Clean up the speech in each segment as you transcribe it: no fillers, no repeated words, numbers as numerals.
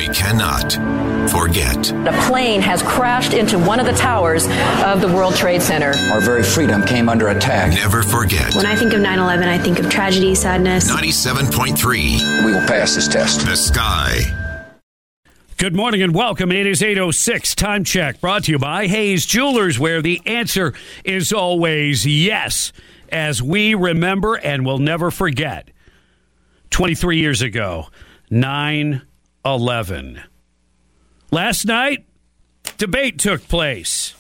cannot forget. A plane has crashed into one of the towers of the World Trade Center. Our very freedom came under attack. Never forget. When I think of 9/11, I think of tragedy, sadness. 97.3. We will pass this test. The Sky. Good morning and welcome. It is 8:06. Time check brought to you by Hayes Jewelers, where the answer is always yes, as we remember and will never forget. 23 years ago, 9/11. Last night, debate took place.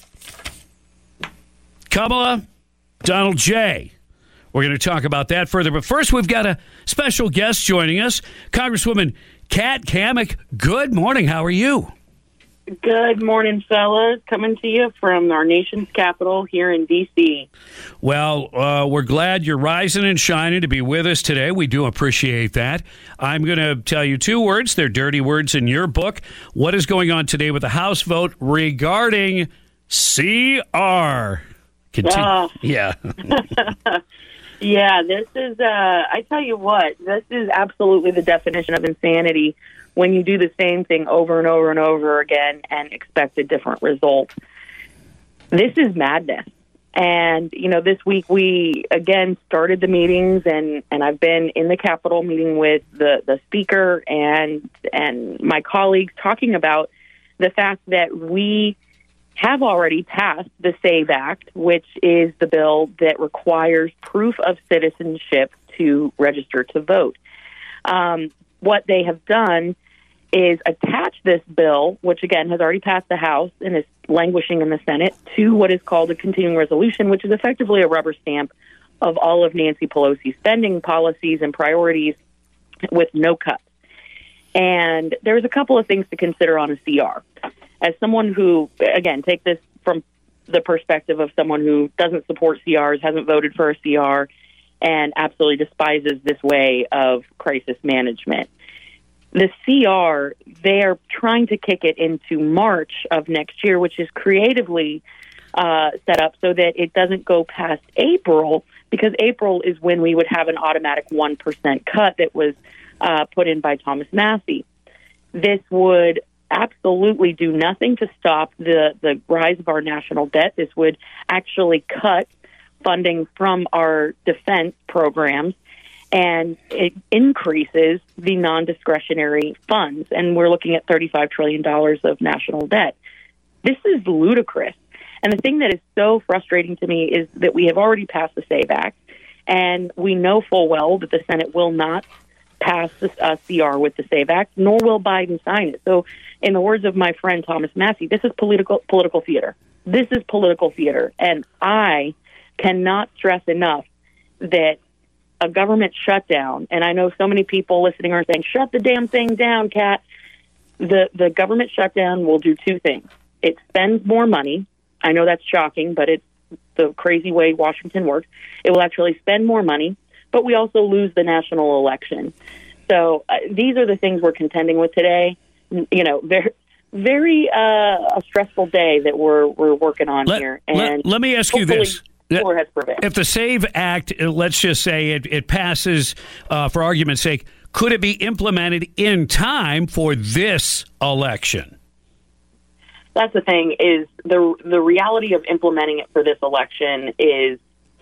Kamala, Donald J. We're going to talk about that further. But first, we've got a special guest joining us, Congresswoman Kat Cammack. Good morning. How are you? Good morning, fellas. Coming to you from our nation's capital here in D.C. Well, we're glad you're rising and shining to be with us today. We do appreciate that. I'm going to tell you two words. They're dirty words in your book. What is going on today with the House vote regarding CR? Yeah. Yeah, this is, I tell you what, this is absolutely the definition of insanity when you do the same thing over and over and over again and expect a different result. This is madness. And, you know, this week we, again, started the meetings, and I've been in the Capitol meeting with the Speaker and my colleagues talking about the fact that we have already passed the SAVE Act, which is the bill that requires proof of citizenship to register to vote. What they have done is attach this bill, which, again, has already passed the House and is languishing in the Senate, to what is called a continuing resolution, which is effectively a rubber stamp of all of Nancy Pelosi's spending policies and priorities with no cuts. And there's a couple of things to consider on a CR. As someone who, again, take this from the perspective of someone who doesn't support CRs, hasn't voted for a CR, and absolutely despises this way of crisis management. The CR, they're trying to kick it into March of next year, which is creatively set up so that it doesn't go past April, because April is when we would have an automatic 1% cut that was put in by Thomas Massie. This would absolutely do nothing to stop the rise of our national debt. This would actually cut funding from our defense programs, and it increases the non-discretionary funds. And we're looking at $35 trillion of national debt. This is ludicrous. And the thing that is so frustrating to me is that we have already passed the SAVE Act, and we know full well that the Senate will not pass the CR with the SAVE Act, nor will Biden sign it. So in the words of my friend Thomas Massie, this is political theater. This is political theater. And I cannot stress enough that a government shutdown, and I know so many people listening are saying, shut the damn thing down, Kat. The government shutdown will do two things. It spends more money. I know that's shocking, but it's the crazy way Washington works. It will actually spend more money, but we also lose the national election. So these are the things we're contending with today. You know, very a stressful day that we're working on here. And let me ask you this. If the SAVE Act, let's just say it passes, for argument's sake, could it be implemented in time for this election? That's the thing, is the reality of implementing it for this election is,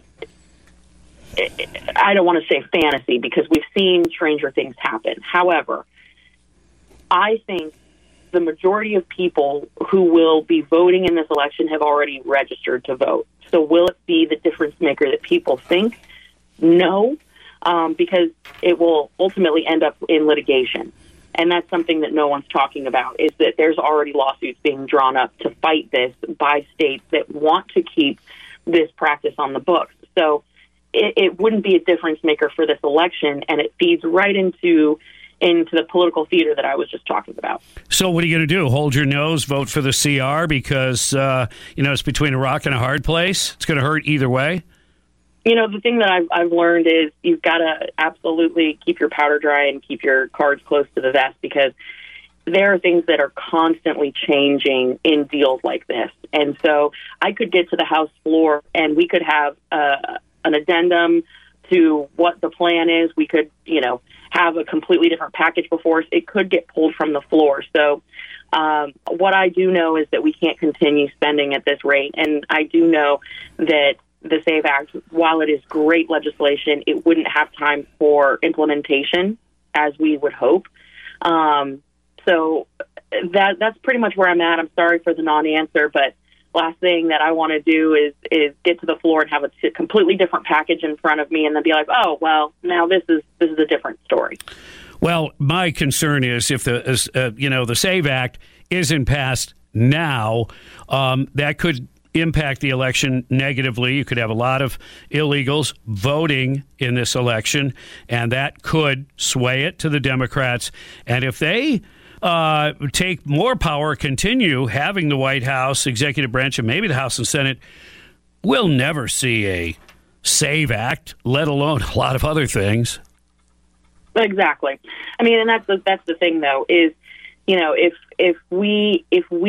I don't want to say fantasy, because we've seen stranger things happen. However, I think the majority of people who will be voting in this election have already registered to vote. So will it be the difference maker that people think? No, because it will ultimately end up in litigation. And that's something that no one's talking about, is that there's already lawsuits being drawn up to fight this by states that want to keep this practice on the books. So it wouldn't be a difference maker for this election, and it feeds right into the political theater that I was just talking about. So what are you going to do? Hold your nose, vote for the CR because, it's between a rock and a hard place? It's going to hurt either way? You know, the thing that I've learned is you've got to absolutely keep your powder dry and keep your cards close to the vest, because there are things that are constantly changing in deals like this. And so I could get to the House floor and we could have an addendum to what the plan is. We could, have a completely different package before us. It could get pulled from the floor. So what I do know is that we can't continue spending at this rate. And I do know that the SAVE Act, while it is great legislation, it wouldn't have time for implementation as we would hope. So that's pretty much where I'm at. I'm sorry for the non-answer, but last thing that I want to do is get to the floor and have a completely different package in front of me and then be like, oh, well, now this is a different story. Well, my concern is if the SAVE Act isn't passed now, that could impact the election negatively. You could have a lot of illegals voting in this election, and that could sway it to the Democrats. And if they take more power, continue having the White House, executive branch, and maybe the House and Senate, we'll never see a SAVE Act, let alone a lot of other things. Exactly. I mean, and that's the thing, though, is, if we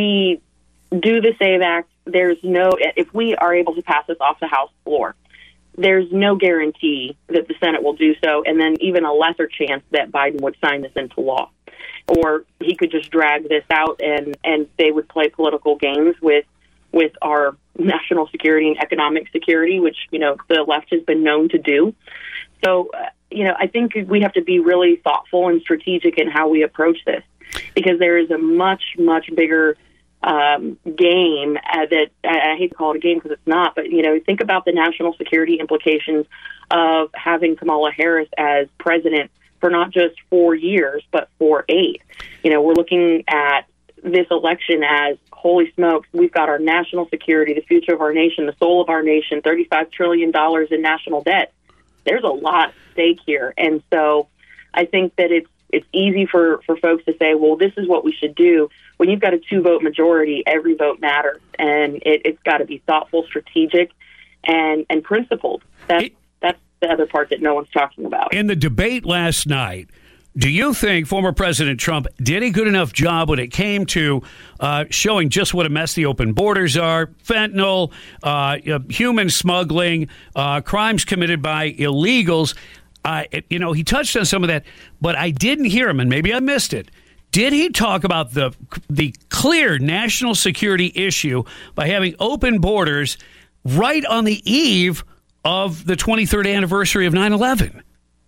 do the SAVE Act, if we are able to pass this off the House floor, there's no guarantee that the Senate will do so, and then even a lesser chance that Biden would sign this into law. Or he could just drag this out and they would play political games with our national security and economic security, which, the left has been known to do. So, I think we have to be really thoughtful and strategic in how we approach this, because there is a much, much bigger game that I hate to call it a game because it's not, but, think about the national security implications of having Kamala Harris as president for not just 4 years, but for 8. We're looking at this election as, holy smokes, we've got our national security, the future of our nation, the soul of our nation, $35 trillion in national debt. There's a lot at stake here. And so I think that it's easy for folks to say, well, this is what we should do. When you've got a 2-vote majority, every vote matters. And it's got to be thoughtful, strategic, and principled. That's the other part that no one's talking about. In the debate last night, do you think former President Trump did a good enough job when it came to showing just what a mess the open borders are, fentanyl, human smuggling, crimes committed by illegals? He touched on some of that, but I didn't hear him, and maybe I missed it. Did he talk about the clear national security issue by having open borders right on the eve of the 23rd anniversary of 9/11?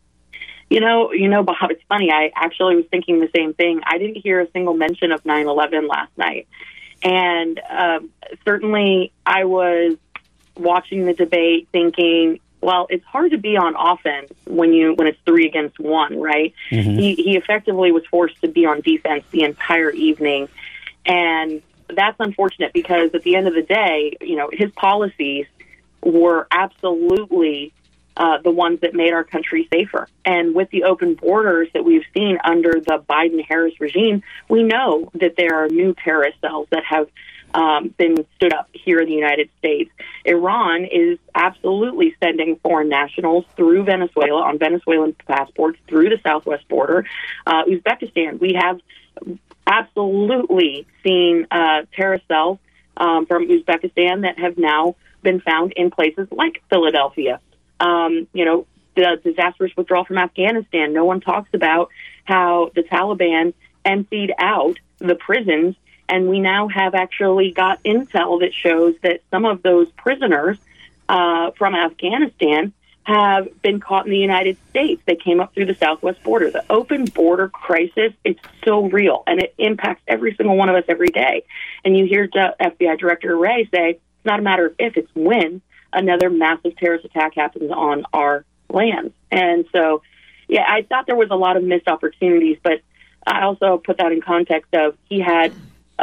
Bob, it's funny. I actually was thinking the same thing. I didn't hear a single mention of 9/11 last night. And certainly I was watching the debate thinking, well, it's hard to be on offense when it's 3 against 1, right? Mm-hmm. He effectively was forced to be on defense the entire evening. And that's unfortunate because at the end of the day, his policies were absolutely the ones that made our country safer. And with the open borders that we've seen under the Biden-Harris regime, we know that there are new terrorist cells that have been stood up here in the United States. Iran is absolutely sending foreign nationals through Venezuela on Venezuelan passports through the southwest border. Uzbekistan, we have absolutely seen terrorist cells from Uzbekistan that have now been found in places like Philadelphia. The disastrous withdrawal from Afghanistan. No one talks about how the Taliban emptied out the prisons, and we now have actually got intel that shows that some of those prisoners from Afghanistan have been caught in the United States. They came up through the southwest border. The open border crisis, it's so real, and it impacts every single one of us every day. And you hear FBI Director Wray say, it's not a matter of if, it's when another massive terrorist attack happens on our lands. And so, yeah, I thought there was a lot of missed opportunities, but I also put that in context of he had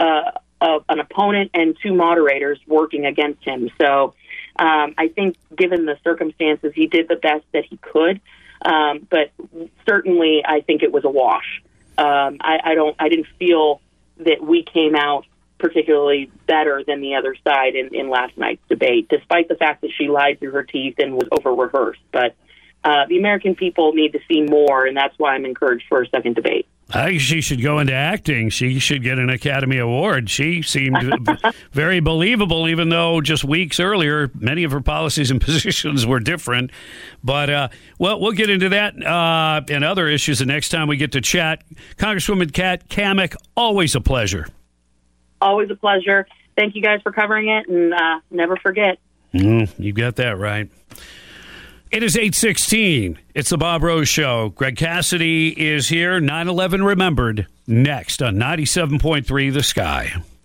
an opponent and 2 moderators working against him. So I think given the circumstances, he did the best that he could. But certainly I think it was a wash. I didn't feel that we came out particularly better than the other side in last night's debate, despite the fact that she lied through her teeth and was over-rehearsed. But the American people need to see more, and that's why I'm encouraged for a second debate. I think she should go into acting. She should get an Academy Award. She seemed very believable, even though just weeks earlier, many of her policies and positions were different. But, we'll get into that and other issues the next time we get to chat. Congresswoman Kat Cammack, always a pleasure. Always a pleasure. Thank you guys for covering it, and never forget. You got that right. It is 8:16. It's the Bob Rose Show. Greg Cassidy is here. 9/11 Remembered next on 97.3 The Sky.